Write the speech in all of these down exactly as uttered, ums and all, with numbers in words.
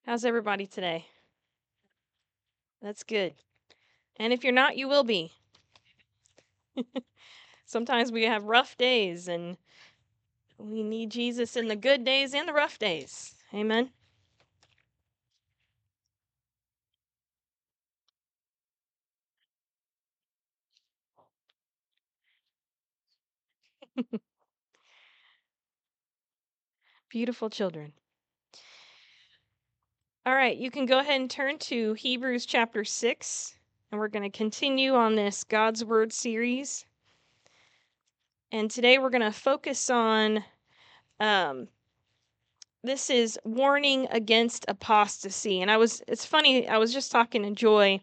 How's everybody today? That's good. And if you're not, you will be. Sometimes we have rough days and we need Jesus in the good days and the rough days. Amen. Beautiful children. All right, you can go ahead and turn to Hebrews chapter six, and we're going to continue on this God's Word series. And today we're going to focus on um, this is warning against apostasy. And I was, it's funny, I was just talking to Joy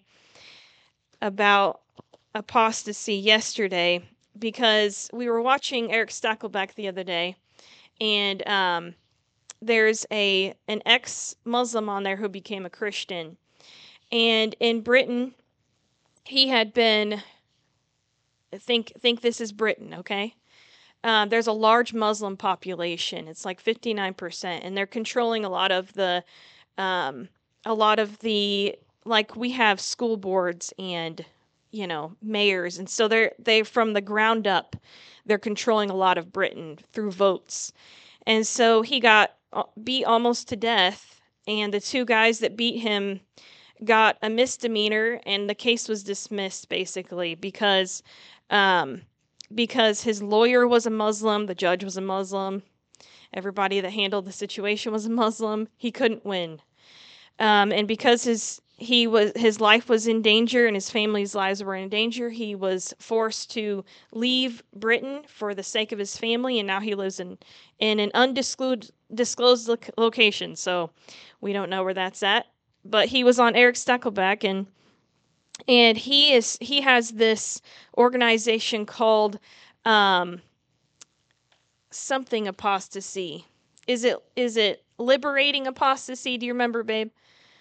about apostasy yesterday because we were watching Eric Stackelbeck the other day, and um, there's a an ex-Muslim on there who became a Christian, and in Britain, he had been think think this is Britain, okay? Um, there's a large Muslim population. It's like fifty-nine percent, and they're controlling a lot of the um, a lot of the like we have school boards and you know mayors, and so they're they from the ground up they're controlling a lot of Britain through votes. And so he got uh, beat almost to death, and the two guys that beat him got a misdemeanor, and the case was dismissed basically because um, because his lawyer was a Muslim, the judge was a Muslim, everybody that handled the situation was a Muslim. He couldn't win, um, and because his he was his life was in danger and his family's lives were in danger, he was forced to leave Britain for the sake of his family, and now he lives in in an undisclosed disclosed loc- location. So we don't know where that's at. But he was on Eric Stackelbeck, and and he is he has this organization called um, something apostasy. Is it is it liberating apostasy? Do you remember, babe?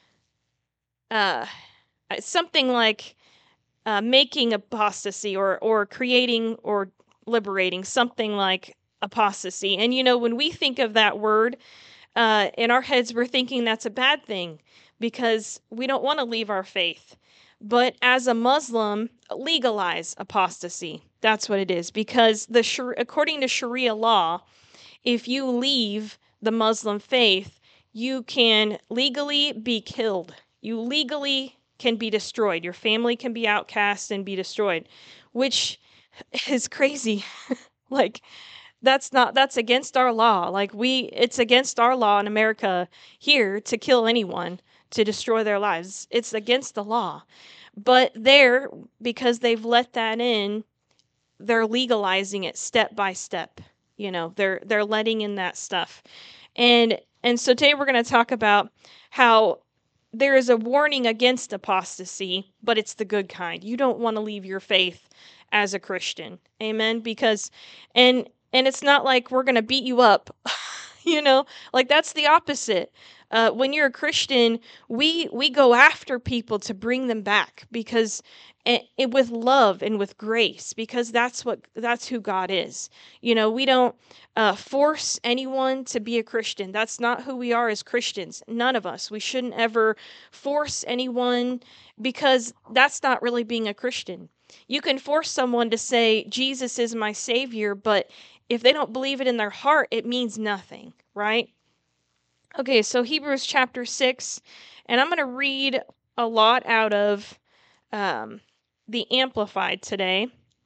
Uh, something like uh, making apostasy or or creating or liberating, something like apostasy. And you know, when we think of that word, uh, in our heads, we're thinking that's a bad thing because we don't want to leave our faith. But as a Muslim, legalize apostasy. That's what it is. Because the according to Sharia law, if you leave the Muslim faith, you can legally be killed. You legally can be destroyed. Your family can be outcast and be destroyed, which is crazy. Like that's not that's against our law. Like we it's against our law in America here to kill anyone, to destroy their lives. It's against the law. But there, because they've let that in, they're legalizing it step by step. You know, they're they're letting in that stuff. And and so today we're going to talk about how there is a warning against apostasy, but it's the good kind. You don't want to leave your faith as a Christian. Amen, because and and it's not like we're going to beat you up. You know, like that's the opposite. Uh, when you're a Christian, we we go after people to bring them back because it, it with love and with grace, because that's what that's who God is. You know, we don't uh, force anyone to be a Christian. That's not who we are as Christians. None of us. We shouldn't ever force anyone, because that's not really being a Christian. You can force someone to say Jesus is my savior, but if they don't believe it in their heart, it means nothing, right? Okay, so Hebrews chapter six, and I'm going to read a lot out of um, the Amplified today.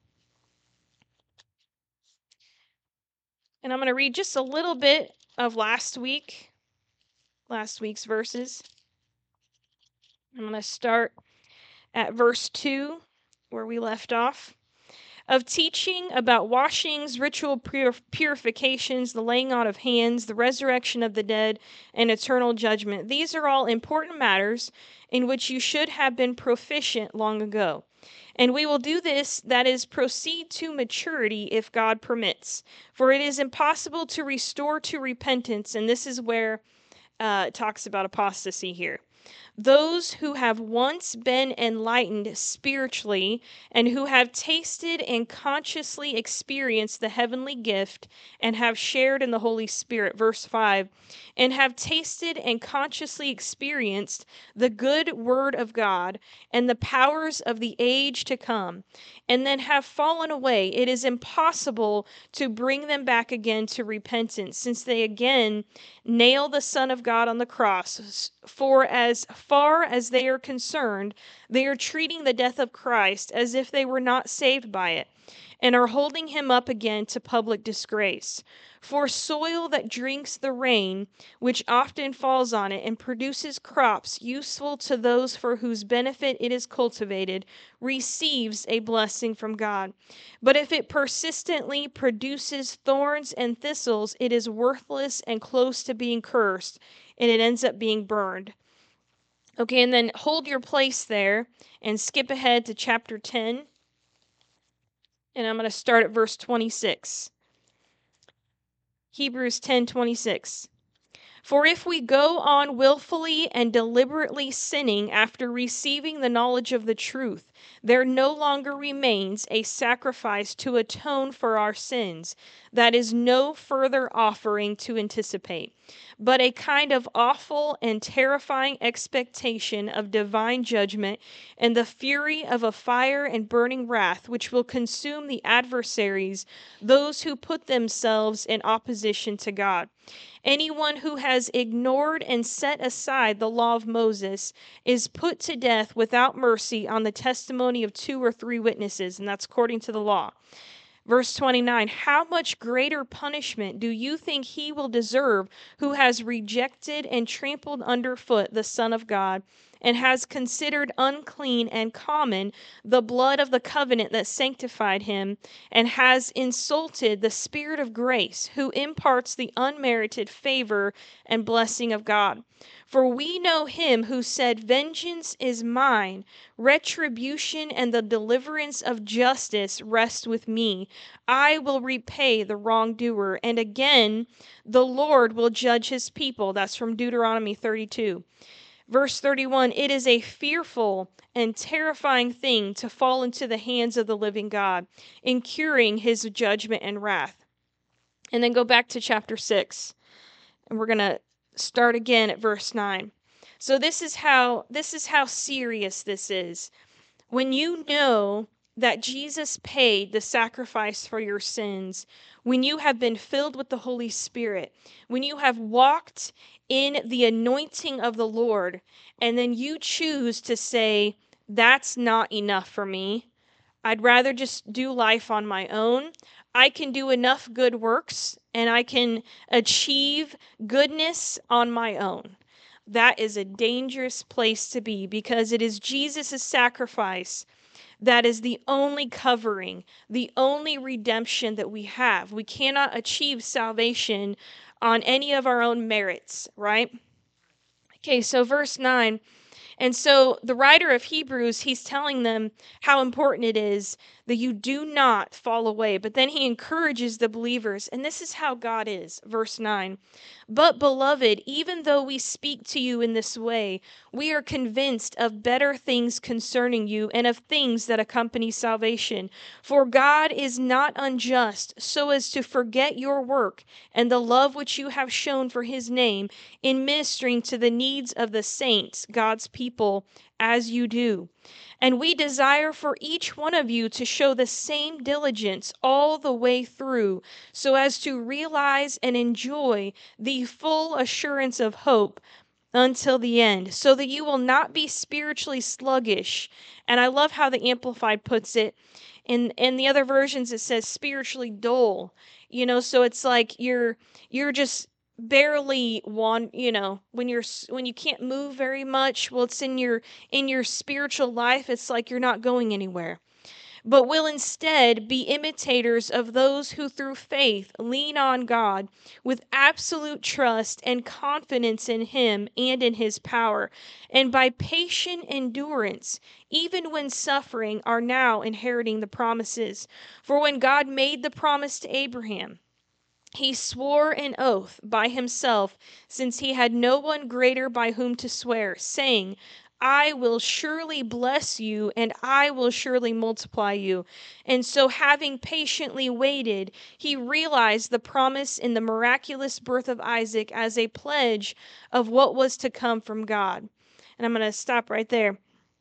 And I'm going to read just a little bit of last week, last week's verses. I'm going to start at verse two, where we left off. Of teaching about washings, ritual pur- purifications, the laying on of hands, the resurrection of the dead, and eternal judgment. These are all important matters in which you should have been proficient long ago. And we will do this, that is, proceed to maturity if God permits. For it is impossible to restore to repentance, and this is where uh, it talks about apostasy here. Those who have once been enlightened spiritually and who have tasted and consciously experienced the heavenly gift and have shared in the Holy Spirit, verse five, and have tasted and consciously experienced the good word of God and the powers of the age to come, and then have fallen away, it is impossible to bring them back again to repentance, since they again nail the Son of God on the cross. For as far as they are concerned, they are treating the death of Christ as if they were not saved by it, and are holding him up again to public disgrace. For soil that drinks the rain, which often falls on it and produces crops useful to those for whose benefit it is cultivated, receives a blessing from God. But if it persistently produces thorns and thistles, it is worthless and close to being cursed, and it ends up being burned. Okay, and then hold your place there and skip ahead to chapter ten. And I'm going to start at verse twenty-six. Hebrews ten twenty-six. For if we go on willfully and deliberately sinning after receiving the knowledge of the truth, there no longer remains a sacrifice to atone for our sins. That is no further offering to anticipate, but a kind of awful and terrifying expectation of divine judgment and the fury of a fire and burning wrath which will consume the adversaries, those who put themselves in opposition to God. Anyone who has ignored and set aside the law of Moses is put to death without mercy on the testimony of two or three witnesses, and that's according to the law. Verse twenty-nine, how much greater punishment do you think he will deserve who has rejected and trampled underfoot the Son of God, and has considered unclean and common the blood of the covenant that sanctified him, and has insulted the Spirit of grace, who imparts the unmerited favor and blessing of God? For we know him who said, vengeance is mine, retribution and the deliverance of justice rest with me. I will repay the wrongdoer, and again the Lord will judge his people. That's from Deuteronomy thirty-two. Verse thirty-one, it is a fearful and terrifying thing to fall into the hands of the living God, incurring his judgment and wrath. And then go back to chapter six, and we're going to start again at verse nine. So this is how this is how serious this is. When you know that Jesus paid the sacrifice for your sins, when you have been filled with the Holy Spirit, when you have walked in the anointing of the Lord, and then you choose to say, that's not enough for me. I'd rather just do life on my own. I can do enough good works, and I can achieve goodness on my own. That is a dangerous place to be, because it is Jesus' sacrifice that is the only covering, the only redemption that we have. We cannot achieve salvation on any of our own merits, right? Okay, so verse nine. And so the writer of Hebrews, he's telling them how important it is that you do not fall away. But then he encourages the believers, and this is how God is. Verse nine, but beloved, even though we speak to you in this way, we are convinced of better things concerning you and of things that accompany salvation. For God is not unjust so as to forget your work and the love which you have shown for his name in ministering to the needs of the saints, God's people, as you do. And we desire for each one of you to show the same diligence all the way through, so as to realize and enjoy the full assurance of hope until the end, so that you will not be spiritually sluggish. And I love how the Amplified puts it. In in the other versions, it says spiritually dull. You know, so it's like you're you're just barely one, you know, when you're when you can't move very much. Well, it's in your in your spiritual life, it's like you're not going anywhere. But will instead be imitators of those who through faith lean on God with absolute trust and confidence in him and in his power, and by patient endurance, even when suffering, are now inheriting the promises. For when God made the promise to Abraham, He swore an oath by himself, since he had no one greater by whom to swear, saying, I will surely bless you, and I will surely multiply you. And so, having patiently waited, he realized the promise in the miraculous birth of Isaac as a pledge of what was to come from God. And I'm going to stop right there.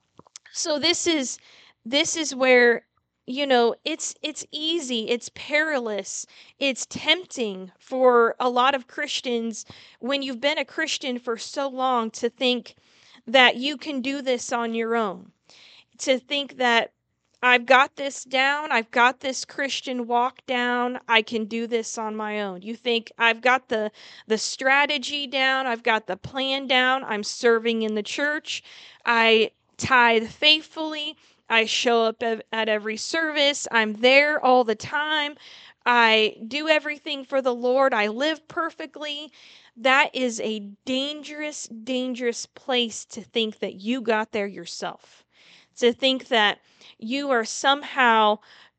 So this is this is where, you know, it's it's easy, it's perilous, it's tempting for a lot of Christians when you've been a Christian for so long to think that you can do this on your own. To think that I've got this down, I've got this Christian walk down, I can do this on my own. You think I've got the the strategy down, I've got the plan down, I'm serving in the church, I tithe faithfully, I show up at every service, I'm there all the time, I do everything for the Lord, I live perfectly. That is a dangerous, dangerous place to think that you got there yourself. To think that you are somehow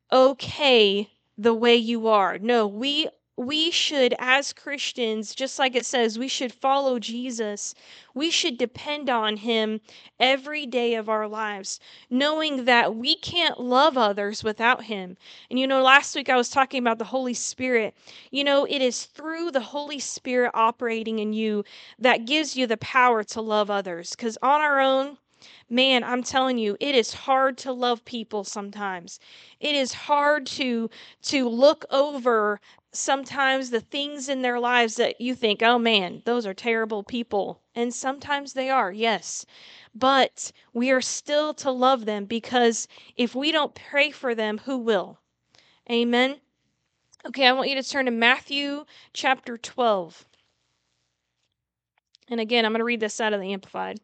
okay the way you are. No, we we should, as Christians, just like it says, we should follow Jesus. We should depend on him every day of our lives, knowing that we can't love others without him. And you know, last week I was talking about the Holy Spirit. You know, it is through the Holy Spirit operating in you that gives you the power to love others. Because on our own, man, I'm telling you, it is hard to love people sometimes. It is hard to to look over sometimes the things in their lives that you think, oh man, those are terrible people. And sometimes they are, yes. But we are still to love them, because if we don't pray for them, who will? Amen. Okay, I want you to turn to Matthew chapter twelve. And again, I'm going to read this out of the Amplified.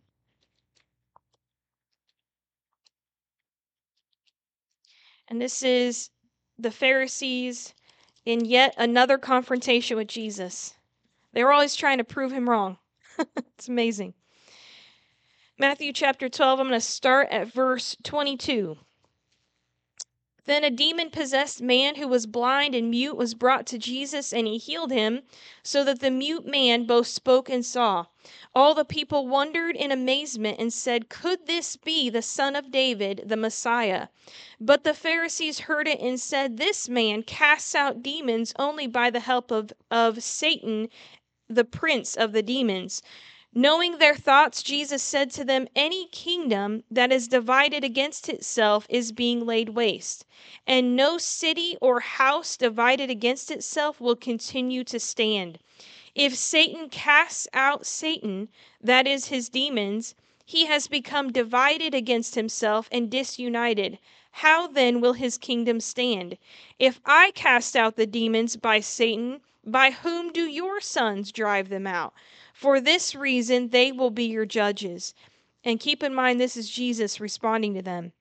And this is the Pharisees in yet another confrontation with Jesus. They were always trying to prove him wrong. It's amazing. Matthew chapter twelve, I'm going to start at verse twenty-two. Then a demon-possessed man who was blind and mute was brought to Jesus, and he healed him, so that the mute man both spoke and saw. All the people wondered in amazement and said, could this be the son of David, the Messiah? But the Pharisees heard it and said, this man casts out demons only by the help of, of Satan, the prince of the demons. Knowing their thoughts, Jesus said to them, any kingdom that is divided against itself is being laid waste, and no city or house divided against itself will continue to stand. If Satan casts out Satan, that is his demons, he has become divided against himself and disunited. How then will his kingdom stand? If I cast out the demons by Satan, by whom do your sons drive them out? For this reason, they will be your judges. And keep in mind, this is Jesus responding to them.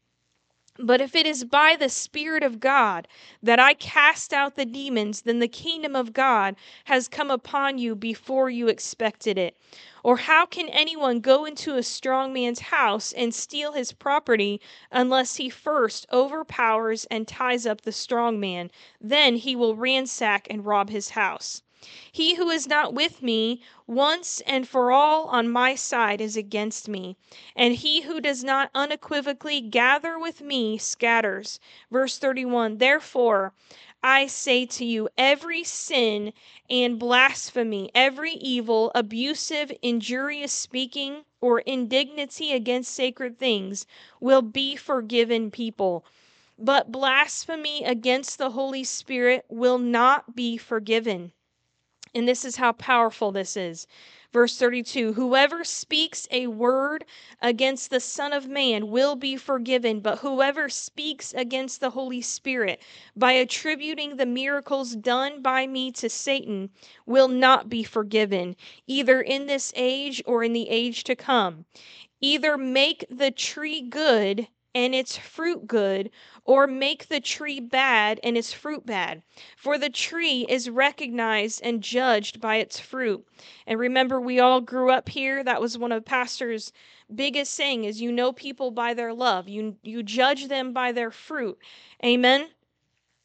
But if it is by the Spirit of God that I cast out the demons, then the kingdom of God has come upon you before you expected it. Or how can anyone go into a strong man's house and steal his property unless he first overpowers and ties up the strong man? Then he will ransack and rob his house. He who is not with me once and for all on my side is against me, and he who does not unequivocally gather with me scatters. Verse thirty-one, therefore I say to you, every sin and blasphemy, every evil, abusive, injurious speaking, or indignity against sacred things will be forgiven people. But blasphemy against the Holy Spirit will not be forgiven. And this is how powerful this is. Verse thirty-two, whoever speaks a word against the Son of Man will be forgiven, but whoever speaks against the Holy Spirit by attributing the miracles done by me to Satan will not be forgiven, either in this age or in the age to come. Either make the tree good and its fruit good, or make the tree bad and its fruit bad. For the tree is recognized and judged by its fruit. And remember, we all grew up here. That was one of Pastor's biggest saying, is you know people by their love. You, you judge them by their fruit. Amen?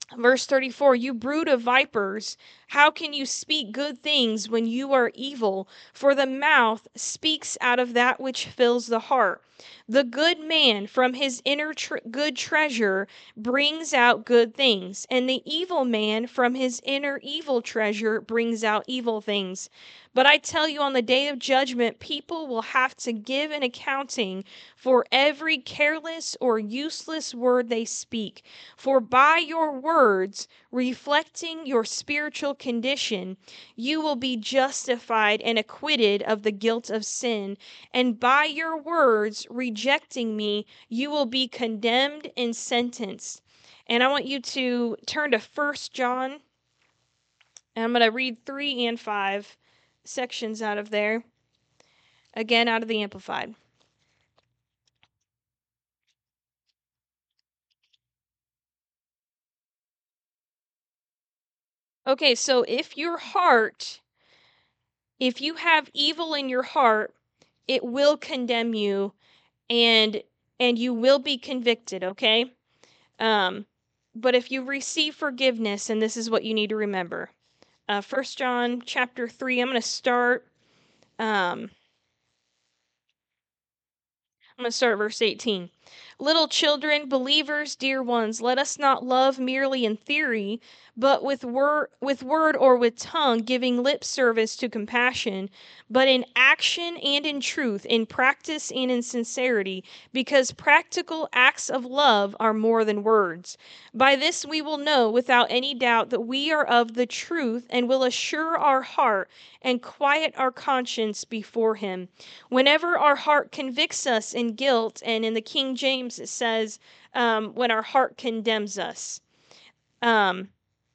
Verse thirty-four, you brood of vipers, how can you speak good things when you are evil? For the mouth speaks out of that which fills the heart. The good man from his inner tre- good treasure brings out good things, and the evil man from his inner evil treasure brings out evil things. But I tell you, on the day of judgment, people will have to give an accounting for every careless or useless word they speak. For by your words, reflecting your spiritual condition, you will be justified and acquitted of the guilt of sin. And by your words, rejecting me, you will be condemned and sentenced. And I want you to turn to First John, and I'm going to read three and five sections out of there, again out of the Amplified. Okay, so if your heart, if you have evil in your heart, it will condemn you, and and you will be convicted, okay? Um, but if you receive forgiveness, and this is what you need to remember. Uh, First John chapter three, I'm going to start um, I'm going to start at verse eighteen. Little children, believers, dear ones, let us not love merely in theory, but with word, with word or with tongue, giving lip service to compassion, but in action and in truth, in practice and in sincerity, because practical acts of love are more than words. By this we will know without any doubt that we are of the truth, and will assure our heart and quiet our conscience before him. Whenever our heart convicts us in guilt, and in the King James it says, um, when our heart condemns us. Um,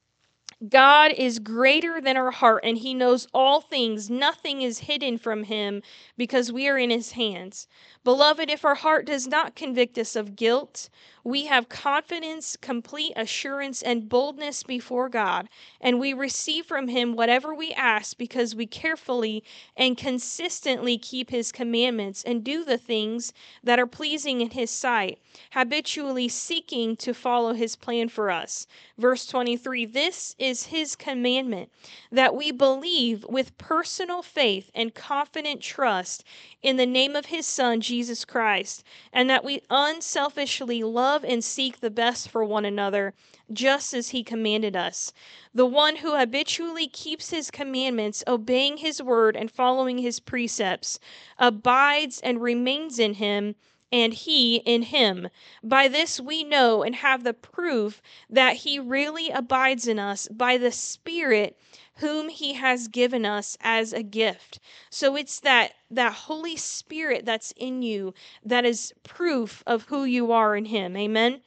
God is greater than our heart, and he knows all things. Nothing is hidden from him because we are in his hands. Beloved, if our heart does not convict us of guilt, we have confidence, complete assurance, and boldness before God, and we receive from him whatever we ask because we carefully and consistently keep his commandments and do the things that are pleasing in his sight, habitually seeking to follow his plan for us. Verse twenty-three, this is his commandment, that we believe with personal faith and confident trust in the name of his Son, Jesus Christ, and that we unselfishly love and seek the best for one another, just as he commanded us. The one who habitually keeps his commandments, obeying his word and following his precepts, abides and remains in him, and he in him. By this we know and have the proof that he really abides in us by the Spirit whom he has given us as a gift. So it's that that Holy Spirit that's in you that is proof of who you are in him. Amen.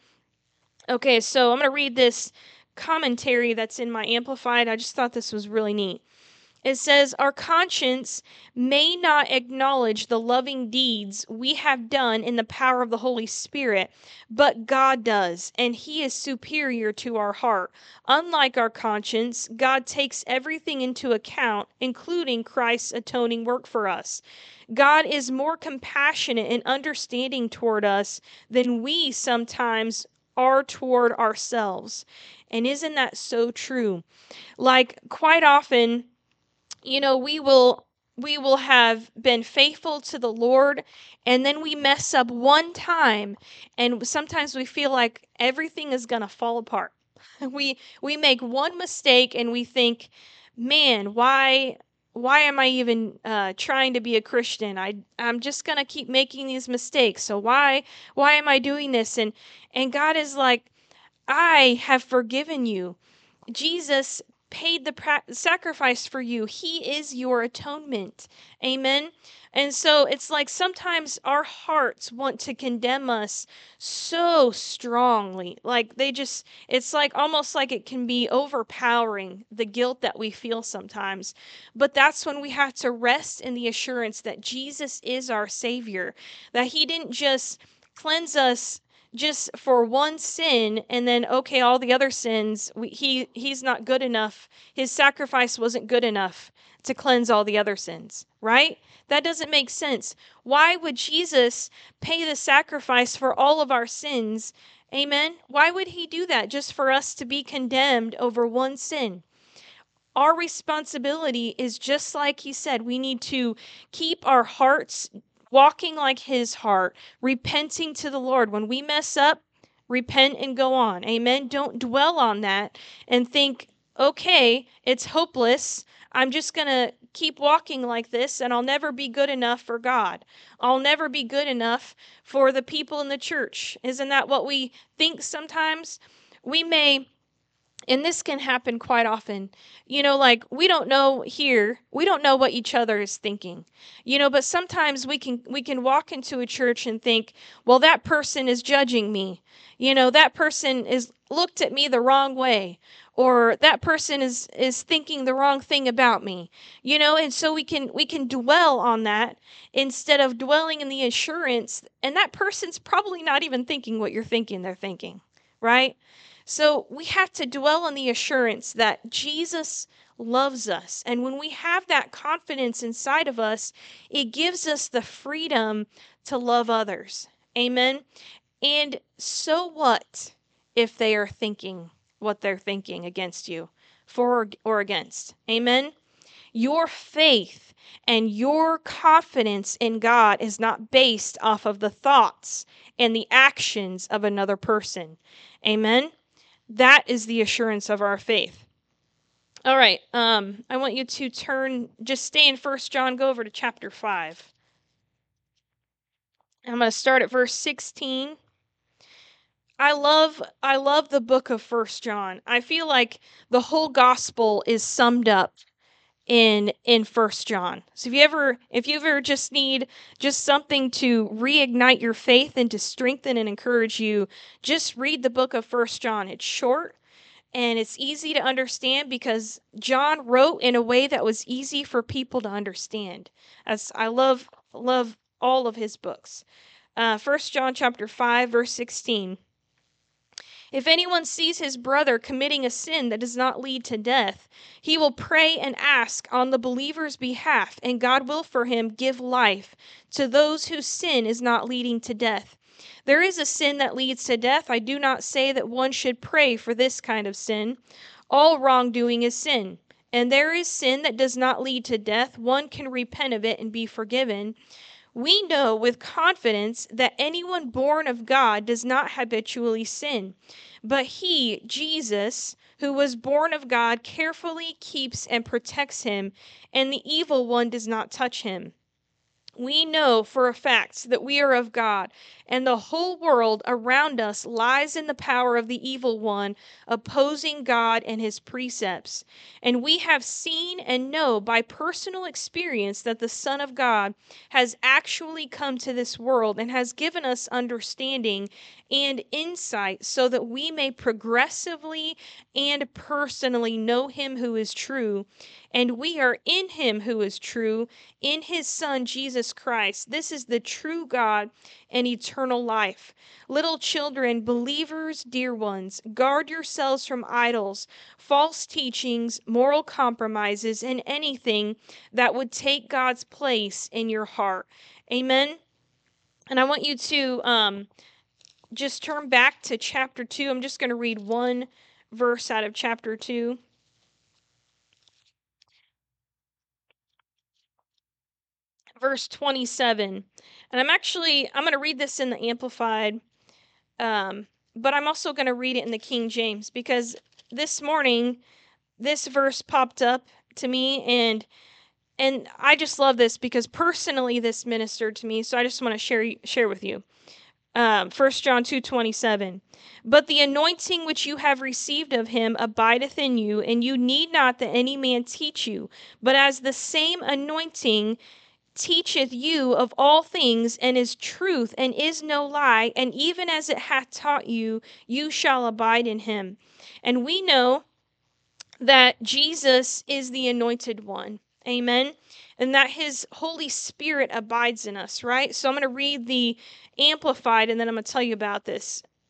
Okay, so I'm going to read this commentary that's in my Amplified. I just thought this was really neat. It says, our conscience may not acknowledge the loving deeds we have done in the power of the Holy Spirit, but God does, and he is superior to our heart. Unlike our conscience, God takes everything into account, including Christ's atoning work for us. God is more compassionate and understanding toward us than we sometimes are toward ourselves. And isn't that so true? Like, quite often, you know, we will we will have been faithful to the Lord, and then we mess up one time, and sometimes we feel like everything is going to fall apart. We we make one mistake and we think, "Man, why why am I even uh, trying to be a Christian? I I'm just going to keep making these mistakes. So why why am I doing this?" And and God is like, "I have forgiven you. Jesus paid the pra- sacrifice for you. He is your atonement." Amen. And so it's like sometimes our hearts want to condemn us so strongly. Like they just, it's like almost like it can be overpowering, the guilt that we feel sometimes. But that's when we have to rest in the assurance that Jesus is our Savior, that He didn't just cleanse us just for one sin and then okay, all the other sins, we, he he's not good enough. His sacrifice wasn't good enough to cleanse all the other sins, right? That doesn't make sense. Why would Jesus pay the sacrifice for all of our sins Amen. Why would he do that? Just for us to be condemned over one sin? Our responsibility is just like he said, we need to keep our hearts walking like his heart, repenting to the Lord. When we mess up, repent and go on. Amen. Don't dwell on that and think, okay, it's hopeless. I'm just going to keep walking like this and I'll never be good enough for God. I'll never be good enough for the people in the church. Isn't that what we think sometimes? We may, and this can happen quite often, you know, like we don't know here, we don't know what each other is thinking, you know, but sometimes we can we can walk into a church and think, well, that person is judging me, you know, that person is looked at me the wrong way, or that person is is thinking the wrong thing about me, you know, and so we can we can dwell on that instead of dwelling in the assurance, and that person's probably not even thinking what you're thinking they're thinking, right? So we have to dwell on the assurance that Jesus loves us. And when we have that confidence inside of us, it gives us the freedom to love others. Amen. And so what if they are thinking what they're thinking against you, for or against? Amen. Your faith and your confidence in God is not based off of the thoughts and the actions of another person. Amen. That is the assurance of our faith. All right, um, I want you to turn, just stay in First John, go over to chapter five. I'm going to start at verse sixteen. I love I love the book of First John. I feel like the whole gospel is summed up in in First John. So if you ever if you ever just need just something to reignite your faith and to strengthen and encourage you, just read the book of First John. It's short. And it's easy to understand because John wrote in a way that was easy for people to understand. As I love love all of his books. Uh, First John chapter five, verse sixteen. If anyone sees his brother committing a sin that does not lead to death, he will pray and ask on the believer's behalf, and God will for him give life to those whose sin is not leading to death. There is a sin that leads to death. I do not say that one should pray for this kind of sin. All wrongdoing is sin. And there is sin that does not lead to death. One can repent of it and be forgiven. We know with confidence that anyone born of God does not habitually sin. But he, Jesus, who was born of God, carefully keeps and protects him, and the evil one does not touch him. We know for a fact that we are of God, and the whole world around us lies in the power of the evil one, opposing God and his precepts. And we have seen and know by personal experience that the Son of God has actually come to this world and has given us understanding and insight so that we may progressively and personally know him who is true. And we are in him who is true, in his Son, Jesus Christ. This is the true God and eternal life. Little children, believers, dear ones, guard yourselves from idols, false teachings, moral compromises, and anything that would take God's place in your heart. Amen. And I want you to um, just turn back to chapter two. I'm just going to read one verse out of chapter two. Verse twenty-seven. And I'm actually, I'm going to read this in the Amplified, um, but I'm also going to read it in the King James because this morning, this verse popped up to me, and and I just love this because personally this ministered to me, so I just want to share share with you. Um, First John two twenty-seven. But the anointing which you have received of him abideth in you, and you need not that any man teach you, but as the same anointing teacheth you of all things, and is truth, and is no lie, and even as it hath taught you, you shall abide in him. And we know that Jesus is the anointed one. Amen. And that his Holy Spirit abides in us, right? So I'm going to read the Amplified, and then I'm going to tell you about this.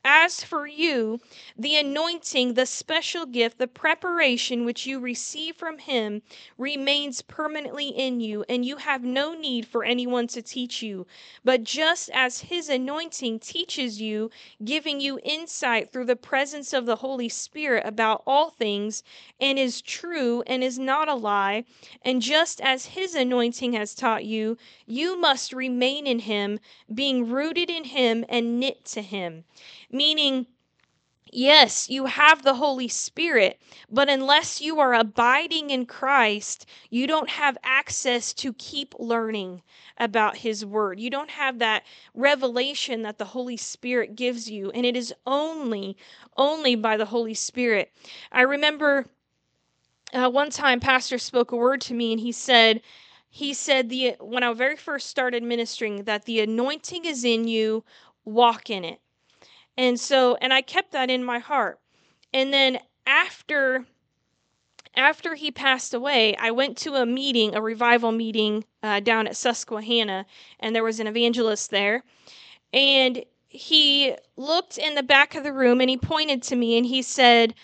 As for you, the anointing, the special gift, the preparation which you receive from him remains permanently in you, and you have no need for anyone to teach you. But just as his anointing teaches you, giving you insight through the presence of the Holy Spirit about all things, and is true and is not a lie, and just as his anointing has taught you, you must remain in him, being rooted in him and knit to him. Meaning, yes, you have the Holy Spirit, but unless you are abiding in Christ, you don't have access to keep learning about his word. You don't have that revelation that the Holy Spirit gives you, and it is only, only by the Holy Spirit. I remember uh, one time Pastor spoke a word to me, and he said, he said the when I very first started ministering, that the anointing is in you, walk in it. And so, and I kept that in my heart. And then after after he passed away, I went to a meeting, a revival meeting uh, down at Susquehanna, and there was an evangelist there. And he looked in the back of the room and he pointed to me and he said,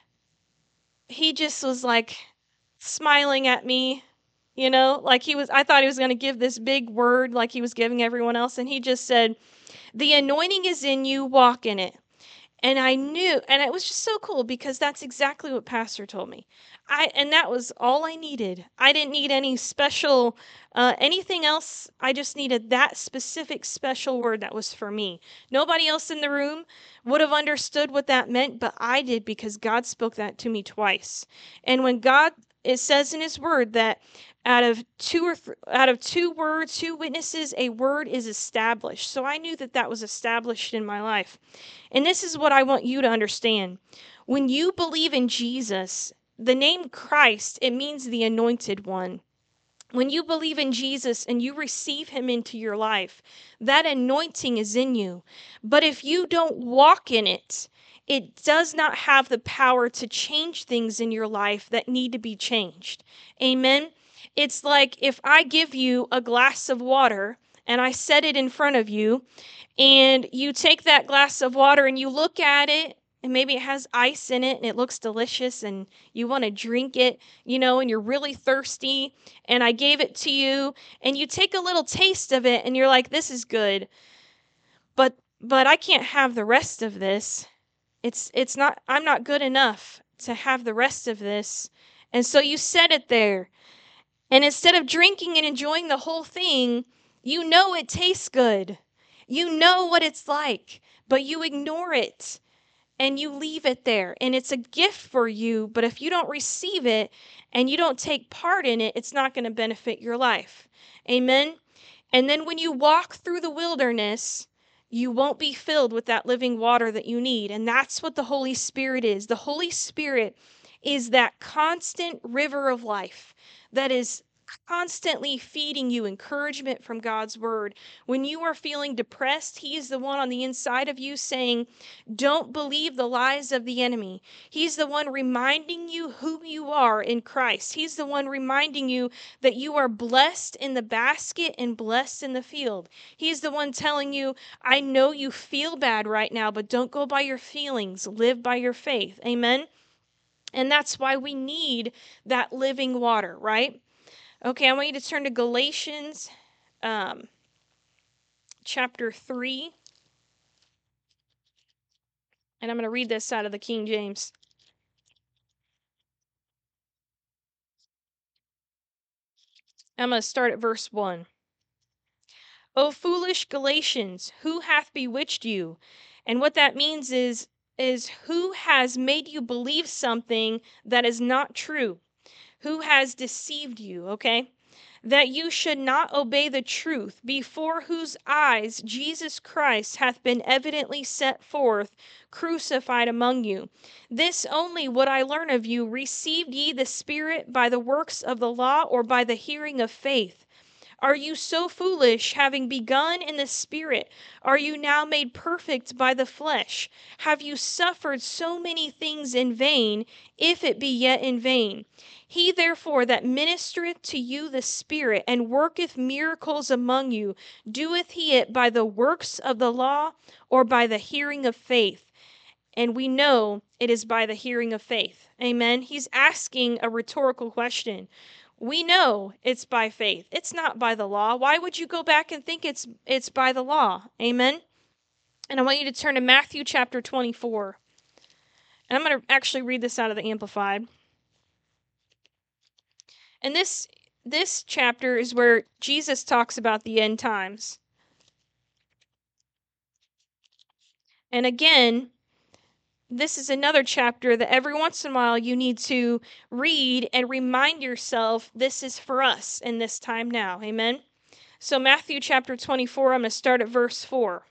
he just was like smiling at me, you know, like he was, I thought he was going to give this big word like he was giving everyone else. And he just said, the anointing is in you, walk in it. And I knew, and it was just so cool because that's exactly what Pastor told me. I and that was all I needed. I didn't need any special, uh, anything else. I just needed that specific special word that was for me. Nobody else in the room would have understood what that meant, but I did because God spoke that to me twice. And when God, it says in His Word that out of two or th- out of two words, two witnesses, a word is established. So I knew that that was established in my life. And this is what I want you to understand. When you believe in Jesus, the name Christ, it means the anointed one. When you believe in Jesus and you receive him into your life, that anointing is in you. But if you don't walk in it, it does not have the power to change things in your life that need to be changed. Amen. It's like if I give you a glass of water and I set it in front of you, and you take that glass of water and you look at it, and maybe it has ice in it and it looks delicious and you want to drink it, you know, and you're really thirsty, and I gave it to you and you take a little taste of it and you're like, this is good, but but I can't have the rest of this. It's it's not, I'm not good enough to have the rest of this. And so you set it there, and instead of drinking and enjoying the whole thing, you know it tastes good. You know what it's like, but you ignore it and you leave it there. And it's a gift for you, but if you don't receive it and you don't take part in it, it's not going to benefit your life. Amen. And then when you walk through the wilderness, you won't be filled with that living water that you need. And that's what the Holy Spirit is. The Holy Spirit is that constant river of life that is constantly feeding you encouragement from God's word. When you are feeling depressed, he is the one on the inside of you saying, don't believe the lies of the enemy. He's the one reminding you who you are in Christ. He's the one reminding you that you are blessed in the basket and blessed in the field. He's the one telling you, I know you feel bad right now, but don't go by your feelings. Live by your faith. Amen? And that's why we need that living water, right? Okay, I want you to turn to Galatians um, chapter three. And I'm going to read this out of the King James. I'm going to start at verse one. O foolish Galatians, who hath bewitched you? And what that means is, is who has made you believe something that is not true? Who has deceived you, okay? That you should not obey the truth, before whose eyes Jesus Christ hath been evidently set forth, crucified among you. This only would I learn of you, received ye the Spirit by the works of the law, or by the hearing of faith? Are you so foolish, having begun in the Spirit? Are you now made perfect by the flesh? Have you suffered so many things in vain, if it be yet in vain? He therefore that ministereth to you the Spirit, and worketh miracles among you, doeth he it by the works of the law, or by the hearing of faith? And we know it is by the hearing of faith. Amen. He's asking a rhetorical question. We know it's by faith. It's not by the law. Why would you go back and think it's it's by the law? Amen. And I want you to turn to Matthew chapter twenty-four. And I'm going to actually read this out of the Amplified. And this this chapter is where Jesus talks about the end times. And again, this is another chapter that every once in a while you need to read and remind yourself this is for us in this time now. Amen. So Matthew chapter twenty-four, I'm going to start at verse four.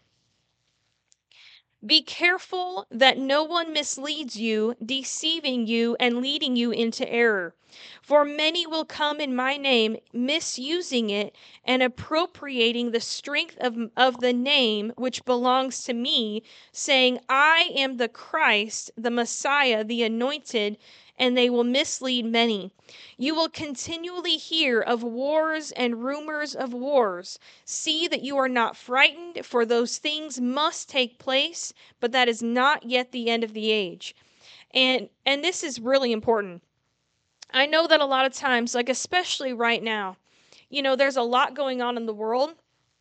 Be careful that no one misleads you, deceiving you and leading you into error. For many will come in my name, misusing it and appropriating the strength of, of the name which belongs to me, saying, I am the Christ, the Messiah, the anointed, and they will mislead many. You will continually hear of wars and rumors of wars. See that you are not frightened, for those things must take place, but that is not yet the end of the age. And and this is really important. I know that a lot of times, like especially right now, you know, there's a lot going on in the world.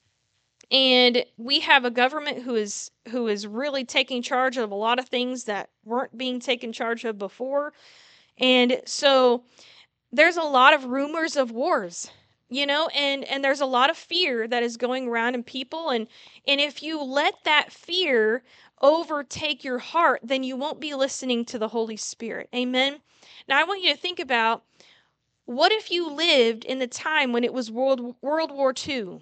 And we have a government who is who is really taking charge of a lot of things that weren't being taken charge of before. And so there's a lot of rumors of wars, you know, and and there's a lot of fear that is going around in people, and and if you let that fear overtake your heart, then you won't be listening to the Holy Spirit. Amen. Now I want you to think about, what if you lived in the time when it was World World War Two?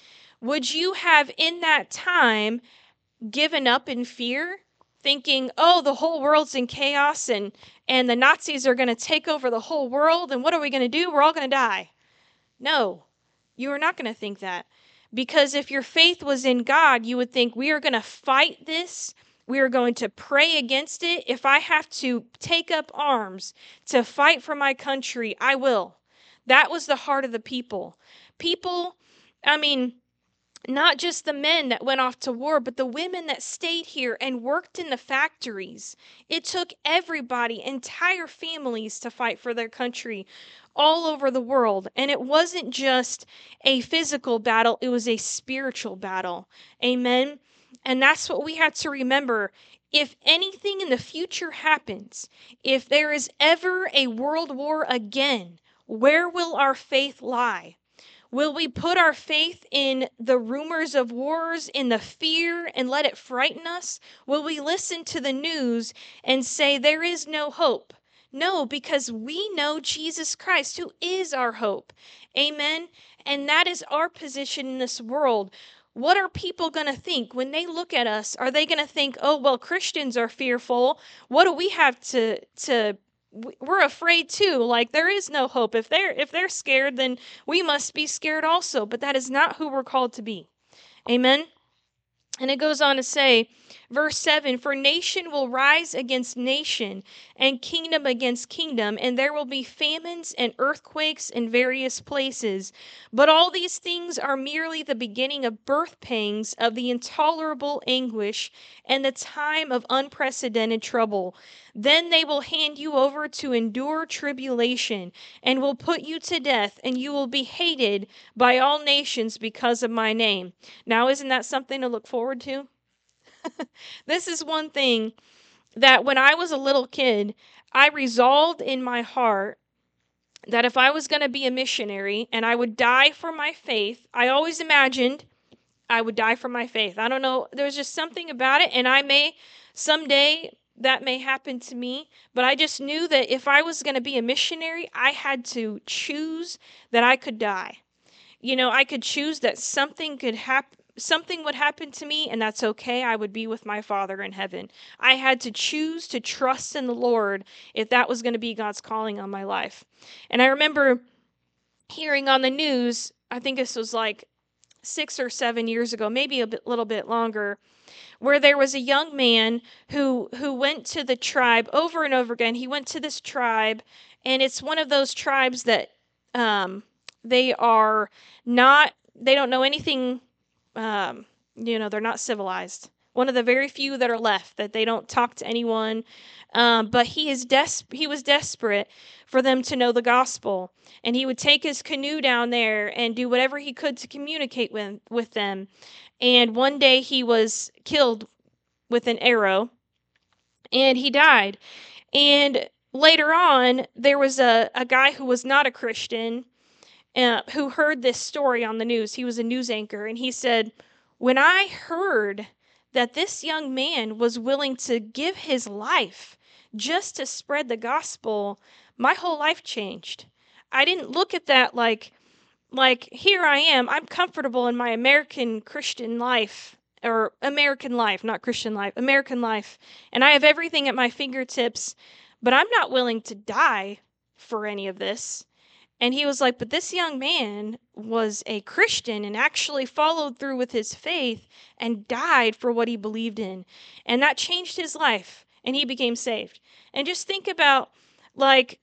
Would you have in that time given up in fear, thinking, oh, the whole world's in chaos and and the Nazis are going to take over the whole world, and what are we going to do? We're all going to die. No, you are not going to think that. Because if your faith was in God, you would think, we are going to fight this. We are going to pray against it. If I have to take up arms to fight for my country, I will. That was the heart of the people. People, I mean, not just the men that went off to war, but the women that stayed here and worked in the factories. It took everybody, entire families, to fight for their country all over the world. And it wasn't just a physical battle, it was a spiritual battle. Amen. And that's what we have to remember. If anything in the future happens, if there is ever a world war again, where will our faith lie? Will we put our faith in the rumors of wars, in the fear, and let it frighten us? Will we listen to the news and say there is no hope? No, because we know Jesus Christ, who is our hope. Amen? And that is our position in this world. What are people going to think when they look at us? Are they going to think, oh, well, Christians are fearful. What do we have to to we're afraid too, like there is no hope. If they're if they're scared, then we must be scared also. But that is not who we're called to be. Amen. And it goes on to say, verse seven, for nation will rise against nation, and kingdom against kingdom, and there will be famines and earthquakes in various places. But all these things are merely the beginning of birth pangs of the intolerable anguish and the time of unprecedented trouble. Then they will hand you over to endure tribulation, and will put you to death, and you will be hated by all nations because of my name. Now, isn't that something to look forward to? This is one thing that when I was a little kid, I resolved in my heart that if I was going to be a missionary and I would die for my faith, I always imagined I would die for my faith. I don't know, there's just something about it, and I may someday that may happen to me, but I just knew that if I was going to be a missionary, I had to choose that I could die. You know, I could choose that something could happen. Something would happen to me, and that's okay. I would be with my Father in heaven. I had to choose to trust in the Lord if that was going to be God's calling on my life. And I remember hearing on the news I think this was like six or seven years ago, maybe a bit, little bit longer, where there was a young man who who went to the tribe over and over again. He went to this tribe, and it's one of those tribes that um, they are not. They don't know anything. Um, you know, they're not civilized. One of the very few that are left that they don't talk to anyone. Um, but he is des- He was desperate for them to know the gospel, and he would take his canoe down there and do whatever he could to communicate with with them. And one day he was killed with an arrow, and he died. And later on, there was a, a guy who was not a Christian uh, who heard this story on the news. He was a news anchor, and he said, "When I heard that this young man was willing to give his life just to spread the gospel, my whole life changed. I didn't look at that like, like here I am. I'm comfortable in my American Christian life, or American life, not Christian life, American life, and I have everything at my fingertips, but I'm not willing to die for any of this." And he was like, but this young man was a Christian and actually followed through with his faith and died for what he believed in. And that changed his life, and he became saved. And just think about, like,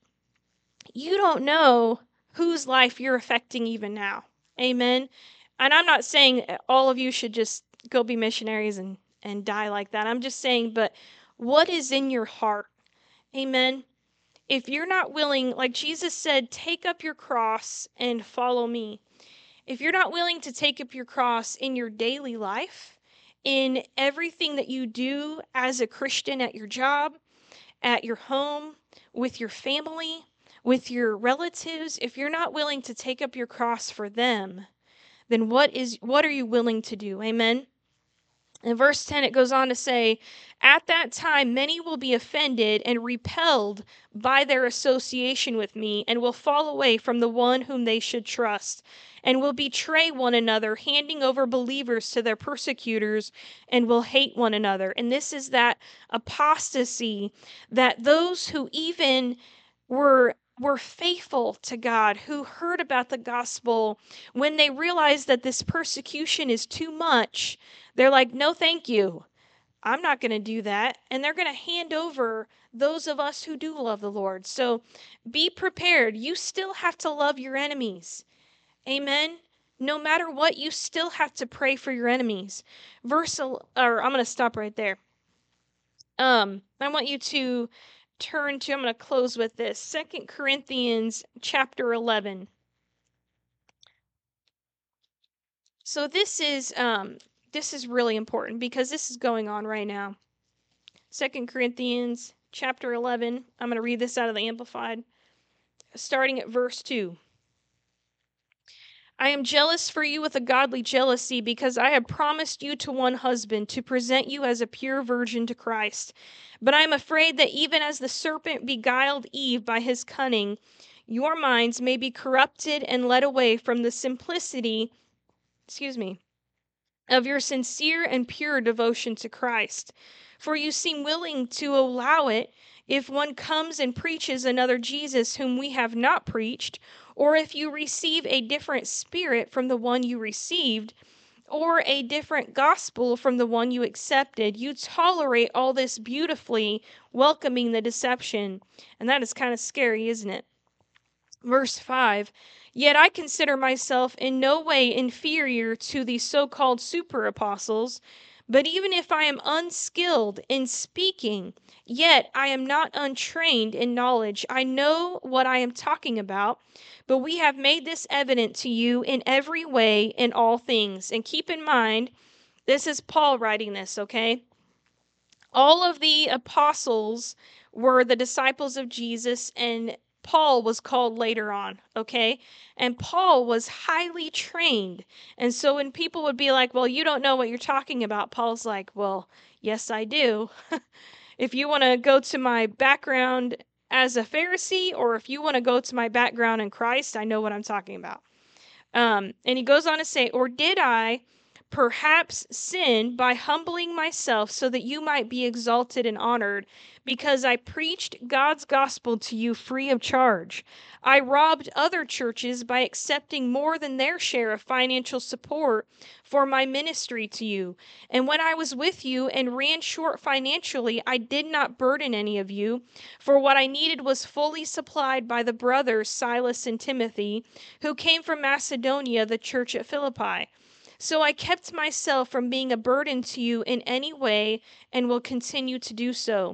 you don't know whose life you're affecting even now. Amen. And I'm not saying all of you should just go be missionaries and, and die like that. I'm just saying, but what is in your heart? Amen. If you're not willing, like Jesus said, take up your cross and follow me. If you're not willing to take up your cross in your daily life, in everything that you do as a Christian at your job, at your home, with your family, with your relatives, if you're not willing to take up your cross for them, then what is what are you willing to do? Amen. In verse ten, it goes on to say, "At that time, many will be offended and repelled by their association with me, and will fall away from the one whom they should trust, and will betray one another, handing over believers to their persecutors, and will hate one another." And this is that apostasy, that those who even were were faithful to God, who heard about the gospel, when they realized that this persecution is too much, they're like, no, thank you. I'm not going to do that. And they're going to hand over those of us who do love the Lord. So be prepared. You still have to love your enemies. Amen. No matter what, you still have to pray for your enemies. Verse, or I'm going to stop right there. Um, I want you to turn to, I'm going to close with this, Second Corinthians chapter eleven. So this is um this is really important because this is going on right now. Second Corinthians chapter eleven. I'm going to read this out of the Amplified, starting at verse two. "I am jealous for you with a godly jealousy, because I have promised you to one husband, to present you as a pure virgin to Christ. But I am afraid that even as the serpent beguiled Eve by his cunning, your minds may be corrupted and led away from the simplicity, excuse me, of your sincere and pure devotion to Christ. For you seem willing to allow it if one comes and preaches another Jesus whom we have not preached, or if you receive a different spirit from the one you received, or a different gospel from the one you accepted. You tolerate all this beautifully, welcoming the deception." And that is kind of scary, isn't it? Verse five, "Yet I consider myself in no way inferior to the so-called super apostles, but even if I am unskilled in speaking, yet I am not untrained in knowledge. I know what I am talking about, but we have made this evident to you in every way in all things." And keep in mind, this is Paul writing this, okay? All of the apostles were the disciples of Jesus, and Paul was called later on, okay? And Paul was highly trained. And so when people would be like, well, you don't know what you're talking about, Paul's like, well, yes, I do. If you want to go to my background as a Pharisee, or if you want to go to my background in Christ, I know what I'm talking about. Um, and he goes on to say, "Or did I perhaps sin by humbling myself so that you might be exalted and honored, because I preached God's gospel to you free of charge. I robbed other churches by accepting more than their share of financial support for my ministry to you. And when I was with you and ran short financially, I did not burden any of you, for what I needed was fully supplied by the brothers Silas and Timothy, who came from Macedonia, the church at Philippi. So I kept myself from being a burden to you in any way and will continue to do so.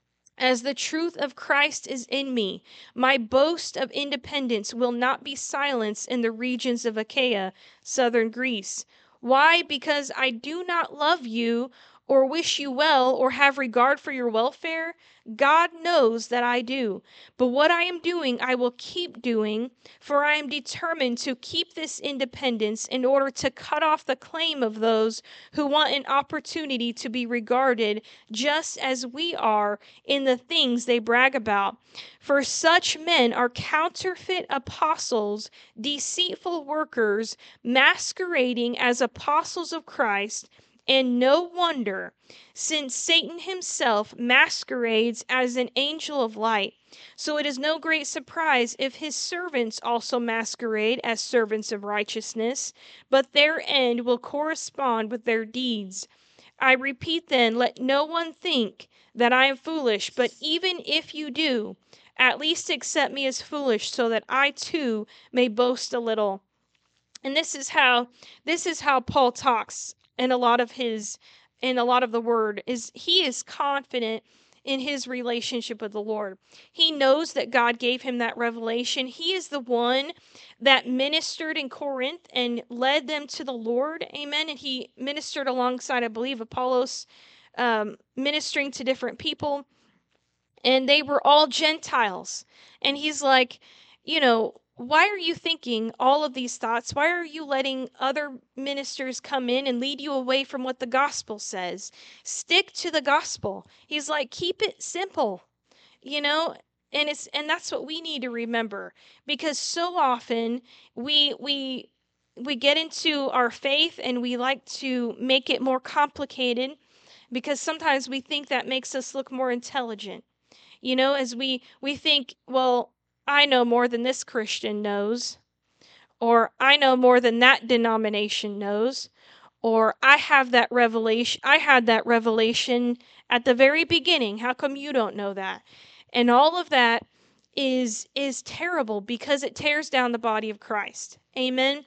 As the truth of Christ is in me, my boast of independence will not be silenced in the regions of Achaia, southern Greece. Why? Because I do not love you or wish you well or have regard for your welfare? God knows that I do. But what I am doing, I will keep doing, for I am determined to keep this independence in order to cut off the claim of those who want an opportunity to be regarded just as we are in the things they brag about. For such men are counterfeit apostles, deceitful workers, masquerading as apostles of Christ. And no wonder, since Satan himself masquerades as an angel of light. So it is no great surprise if his servants also masquerade as servants of righteousness, but their end will correspond with their deeds. I repeat then, let no one think that I am foolish, but even if you do, at least accept me as foolish, so that I too may boast a little. And this is how this is how Paul talks in a lot of his in a lot of the word, is he is confident in his relationship with the Lord. He knows that God gave him that revelation. He is the one that ministered in Corinth and led them to the Lord. Amen. And he ministered alongside, I believe, Apollos, um, ministering to different people. And they were all Gentiles. And he's like, you know, why are you thinking all of these thoughts? Why are you letting other ministers come in and lead you away from what the gospel says? Stick to the gospel. He's like, keep it simple, you know? And it's and that's what we need to remember, because so often we we we get into our faith and we like to make it more complicated, because sometimes we think that makes us look more intelligent. You know, as we we think, well, I know more than this Christian knows, or I know more than that denomination knows, or I have that revelation, I had that revelation at the very beginning. How come you don't know that? And all of that is is terrible, because it tears down the body of Christ. Amen.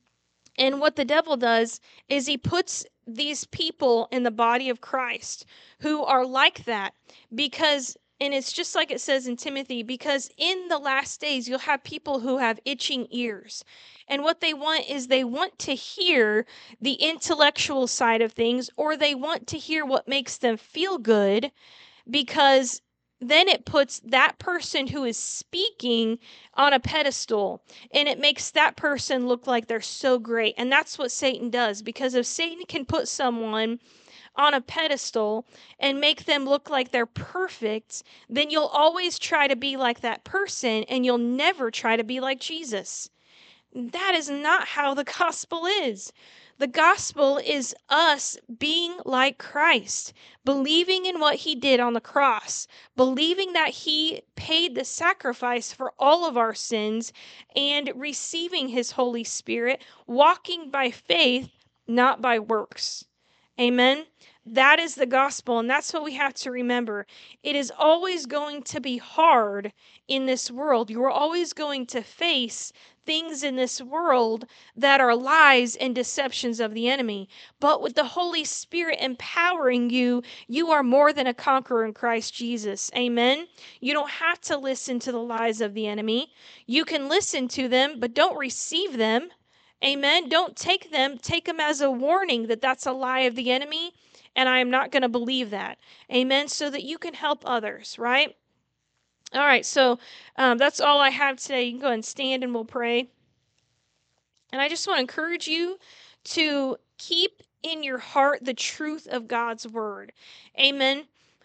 And what the devil does is he puts these people in the body of Christ who are like that, because, and it's just like it says in Timothy, because in the last days you'll have people who have itching ears. And what they want is they want to hear the intellectual side of things, or they want to hear what makes them feel good, because then it puts that person who is speaking on a pedestal, and it makes that person look like they're so great. And that's what Satan does, because if Satan can put someone on a pedestal and make them look like they're perfect, then you'll always try to be like that person, and you'll never try to be like Jesus. That is not how the gospel is. The gospel is us being like Christ, believing in what he did on the cross, believing that he paid the sacrifice for all of our sins, and receiving his Holy Spirit, walking by faith, not by works. Amen. That is the gospel, and that's what we have to remember. It is always going to be hard in this world. You are always going to face things in this world that are lies and deceptions of the enemy. But with the Holy Spirit empowering you, you are more than a conqueror in Christ Jesus. Amen. You don't have to listen to the lies of the enemy. You can listen to them, but don't receive them. Amen. Don't take them. Take them as a warning that that's a lie of the enemy, and I am not going to believe that. Amen. So that you can help others, right? All right, so um, that's all I have today. You can go ahead and stand and we'll pray. And I just want to encourage you to keep in your heart the truth of God's word. Amen.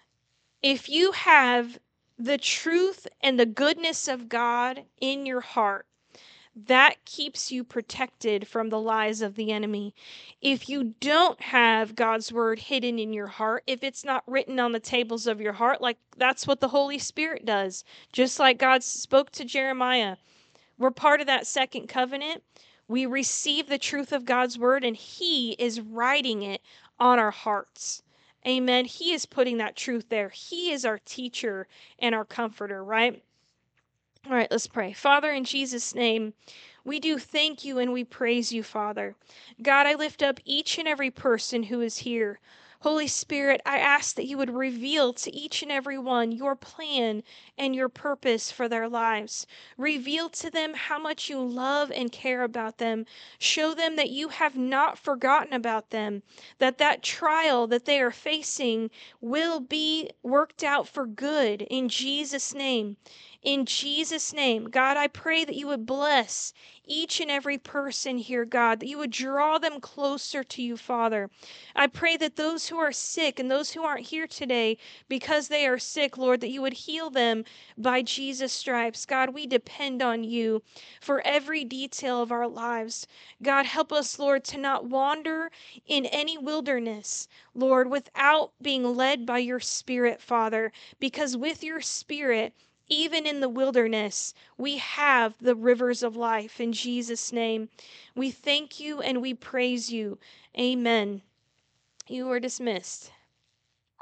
If you have the truth and the goodness of God in your heart, That keeps you protected from the lies of the enemy. If you don't have God's word hidden in your heart, if it's not written on the tables of your heart, like that's what the Holy Spirit does, just like God spoke to Jeremiah. We're part of that second covenant. We receive the truth of God's word, and He is writing it on our hearts. Amen. He is putting that truth there. He is our teacher and our comforter, right? All right, let's pray. Father, in Jesus' name, we do thank you and we praise you, Father. God, I lift up each and every person who is here. Holy Spirit, I ask that you would reveal to each and every one your plan and your purpose for their lives. Reveal to them how much you love and care about them. Show them that you have not forgotten about them, that that trial that they are facing will be worked out for good in Jesus' name. In Jesus' name, God, I pray that you would bless each and every person here, God, that you would draw them closer to you, Father. I pray that those who are sick and those who aren't here today because they are sick, Lord, that you would heal them by Jesus' stripes. God, we depend on you for every detail of our lives. God, help us, Lord, to not wander in any wilderness, Lord, without being led by your Spirit, Father, because with your Spirit, even in the wilderness, we have the rivers of life. In Jesus' name, we thank you and we praise you. Amen. You are dismissed.